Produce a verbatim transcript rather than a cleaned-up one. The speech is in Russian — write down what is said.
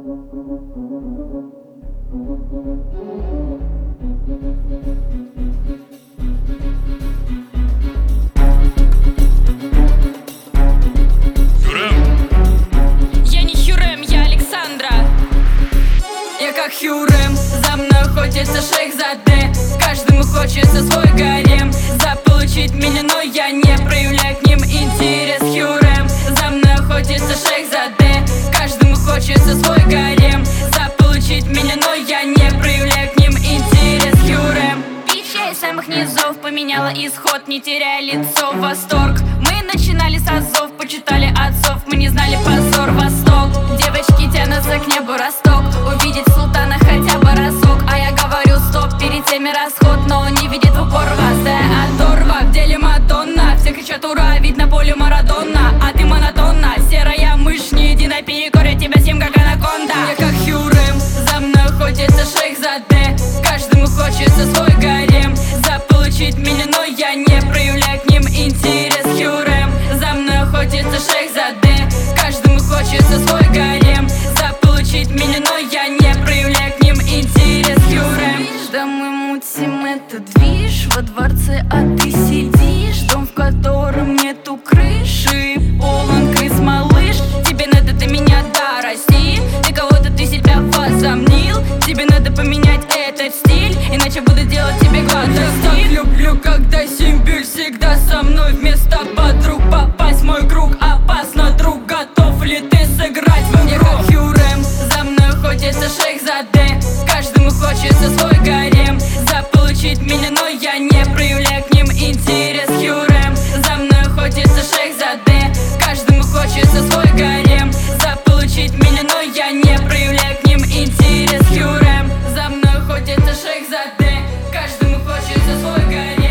Хюррем, за мной охотится Шейхзаде. Каждому хочется свой гарем, заполучить меня, но я не проявляю к ним интерес. Хюррем, за мной охотится Шейхзаде. Каждому хочется свой гарем, заполучить меня, но я не проявляю к ним интерес. Хюррем, бича из самых низов поменяла исход, не теряя лицо, восторг. Мы начинали с азов, почитали отцов, мы не знали позор, восток. Девочки тянутся к небу, росток, увидеть султана хотя бы разок. А я говорю стоп, перед теми расход, но он не видит в упор вас. Да, оторва, в деле Мадонна. Все кричат ура, ведь на поле Марадона. А ты монотонна, серая мышь, не иди наперекор, я тебя съем как анаконда. Я как Хюррем, за мной охотится Шейхзаде. Каждому хочется свой гарем, заполучить меня, но я не проявляю к ним интерес. Хюррем, за мной охотится Шейхзаде. Каждому хочется свой гарем, заполучить меня, но я не проявляю к ним интерес. Хюррем, да мы мутим этот движ во дворце, а ты сидишь. Дом, в котором нету крыши, полон крыс, малыш. Тебе надо до меня дорасти, ты кого-то ты себя возомнил. Тебе надо поменять этот стиль, иначе буду делать тебе глаза. Я так люблю, когда Симбирь всегда со мной вместо подруг. Попасть в мой круг опасно, друг, готов ли ты сыграть в игру? Я как Хюррем, за мной охотится Шейхзаде. Каждому хочется свой гарем, заполучить меня, но я не проявляю к ним интерес. Хюррем, за мной охотится Шейхзаде. Каждому хочется свой гарем, заполучить меня, но я не проявляю к ним интерес. Хюррем, за мной охотится Шейхзаде. Каждому хочется свой гарем.